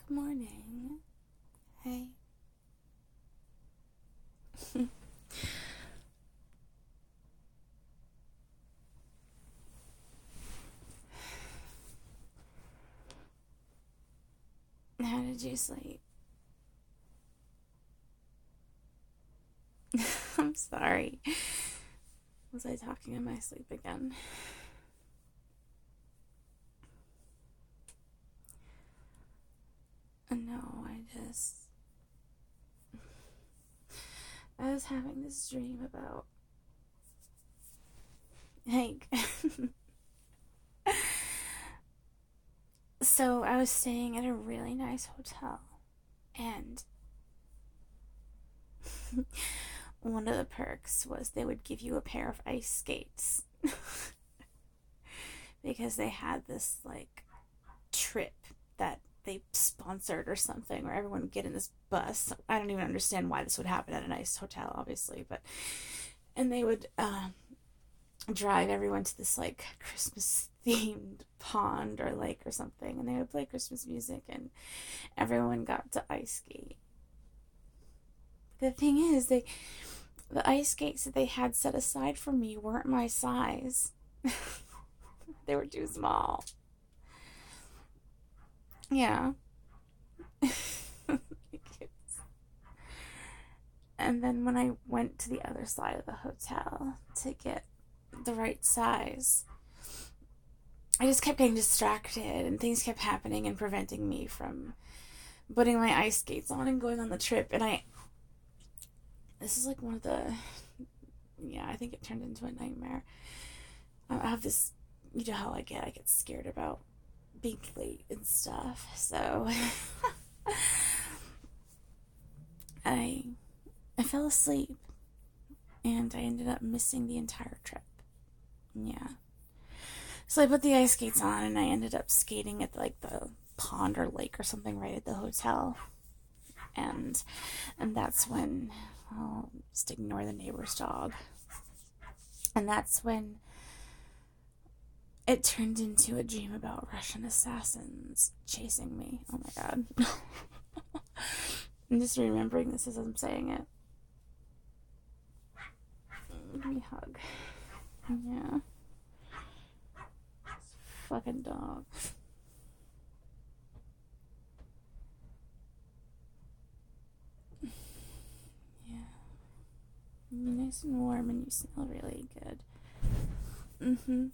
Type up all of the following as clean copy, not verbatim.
Good morning. Hey. How did you sleep? I'm sorry. Was I talking in my sleep again? No, I was having this dream about Hank. So I was staying at a really nice hotel, and one of the perks was they would give you a pair of ice skates because they had this like trip that they sponsored or something where everyone would get in this bus. I don't even understand why this would happen at a nice hotel, obviously, but and they would drive everyone to this like Christmas themed pond or lake or something, and they would play Christmas music and everyone got to ice skate. The thing is, the ice skates that they had set aside for me weren't my size. They were too small. Yeah. And then when I went to the other side of the hotel to get the right size, I just kept getting distracted and things kept happening and preventing me from putting my ice skates on and going on the trip. And this is like one of the, yeah, I think it turned into a nightmare. I have this, you know how I get scared about being late and stuff. So I I fell asleep and I ended up missing the entire trip. Yeah. So I put the ice skates on and I ended up skating at like the pond or lake or something right at the hotel. And that's when I'll just ignore the neighbor's dog. And that's when it turned into a dream about Russian assassins chasing me. Oh my god. I'm just remembering this as I'm saying it. Give me a hug. Yeah. This fucking dog. Yeah. You're nice and warm and you smell really good. Mm-hmm.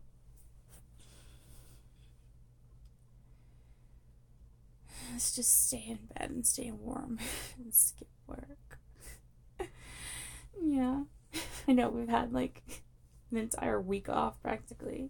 Let's just stay in bed and stay warm and skip work. Yeah. I know we've had like an entire week off practically.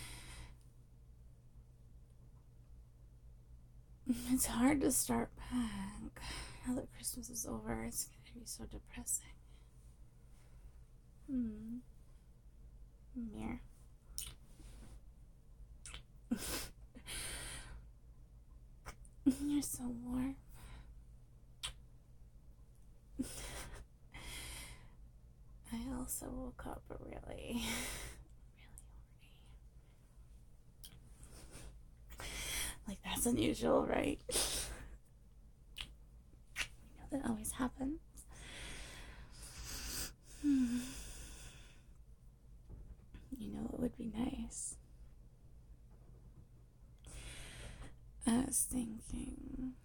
It's hard to start back. Now that Christmas is over, it's gonna be so depressing. Here. You're so warm. I also woke up really horny. Like, that's unusual, right? You know that always happens. You know it would be nice. I was thinking.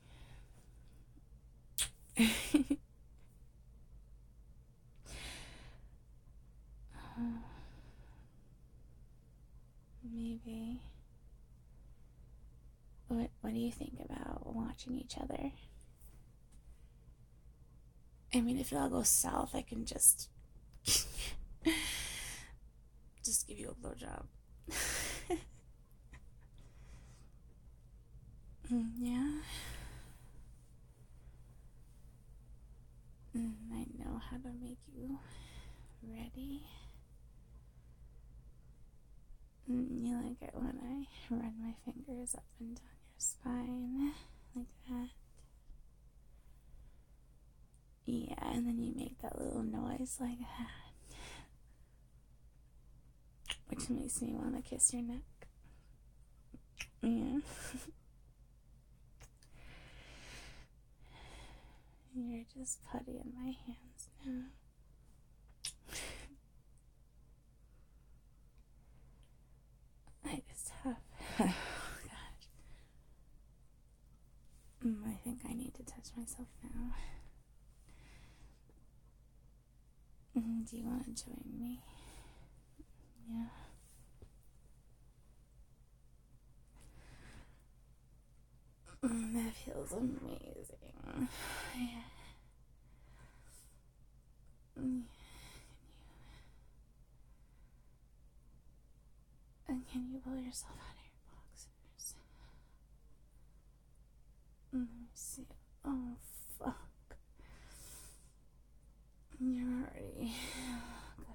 Maybe. What do you think about watching each other? I mean, if it all goes south, I can just give you a blowjob. Yeah. I know how to make you ready. You like it when I run my fingers up and down your spine, like that. Yeah, and then you make that little noise like that, which makes me want to kiss your neck. Yeah. you're just putty in my hands now. I just have... Oh, God. I think I need to touch myself now. Do you want to join me? Yeah. That feels amazing. Yeah. Can you pull yourself out of your boxers? Let me see. Oh, fuck. You're already... Oh, God.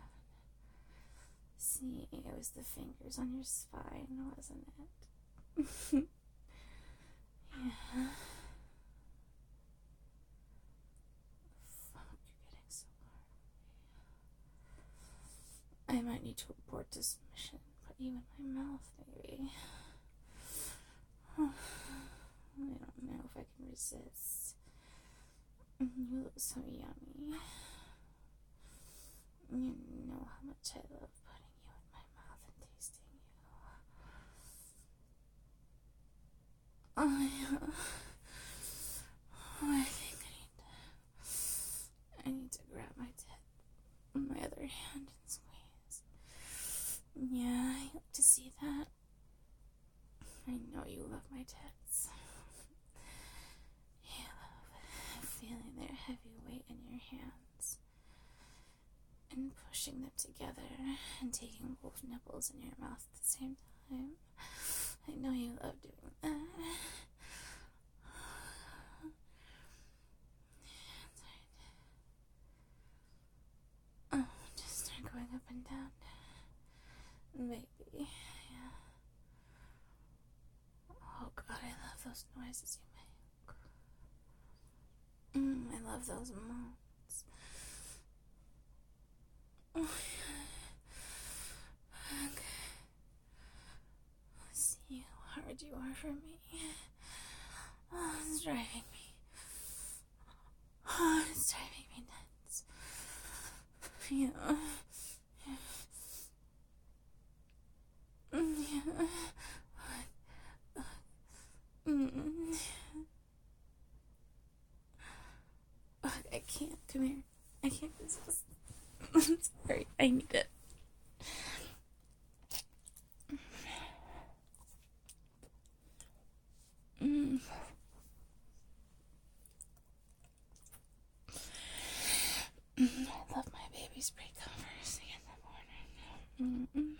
See, it was the fingers on your spine, wasn't it? Yeah. Fuck, you're getting so hard. I might need to abort this mission. Put you in my mouth, maybe. I don't know if I can resist. You look so yummy. You know how much I love putting you in my mouth and tasting you. Oh, yeah. Oh, I think I need to grab my tit with my other hand and squeeze. Yeah, I hope to see that. I know you love my tits. You love feeling their heavy weight in your hands and pushing them together and taking both nipples in your mouth at the same time. I know you love doing that. Oh, just start going up and down. Baby, yeah. Oh, God, I love those noises you make. I love those moans. Oh, yeah. Okay. Let's see how hard you are for me. Oh, it's driving me. Oh, it's driving me nuts. Yeah. Yeah. I can't. Come here. I can't resist. I'm sorry. I need it. I love my baby's pre-covers in the morning.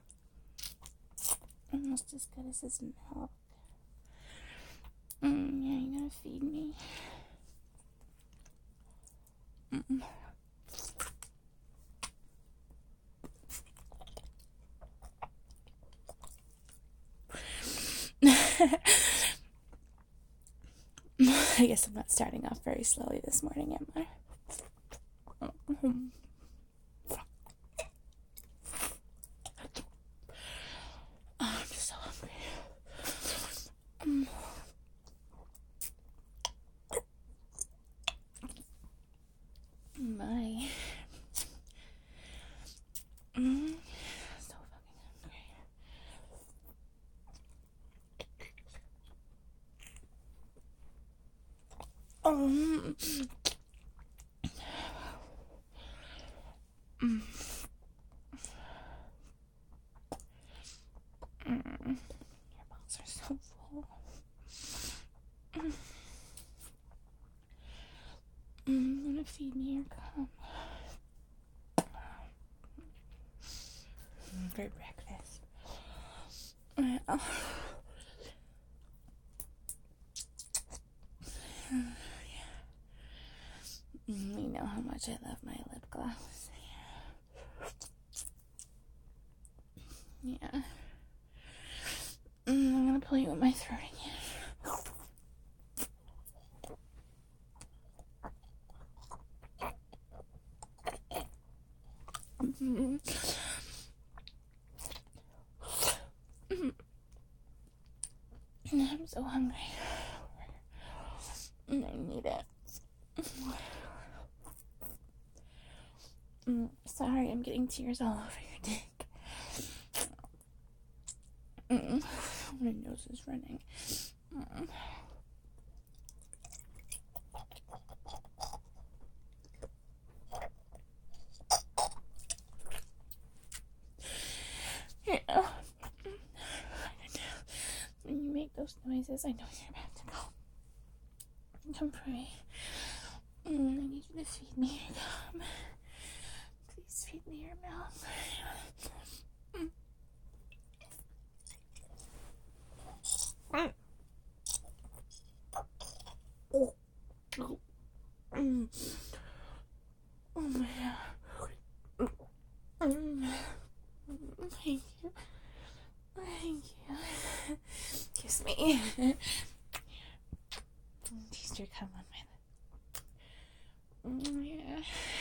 Almost as good as his milk. Yeah, you gonna feed me? I guess I'm not starting off very slowly this morning, am I? I'm so hungry. My. So fucking hungry. Your mouths are so full. You wanna feed me or come? For breakfast. Yeah. You know how much I love my lip gloss. Yeah. I'm gonna pull you in my throat again. I'm so hungry. I need it. Sorry, I'm getting tears all over your dick. My nose is running. Yeah. When you make those noises, I know you're about to go. Come for me. I need you to feed me your gum. Please feed me your milk. Oh my God. Thank you. Thank you. Kiss me. Taste your cum on my lip. Yeah.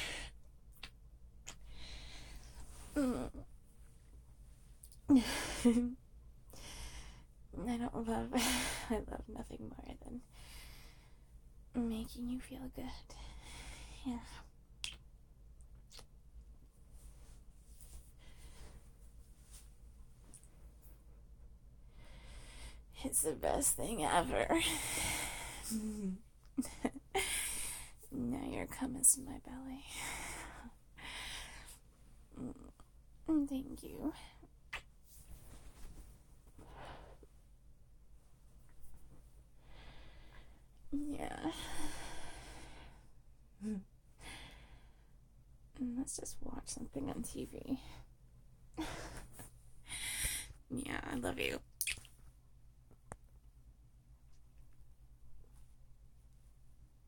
I love nothing more than making you feel good. Yeah. It's the best thing ever. Now your cum is in my belly. Thank you. Yeah. Let's just watch something on TV. Yeah, I love you.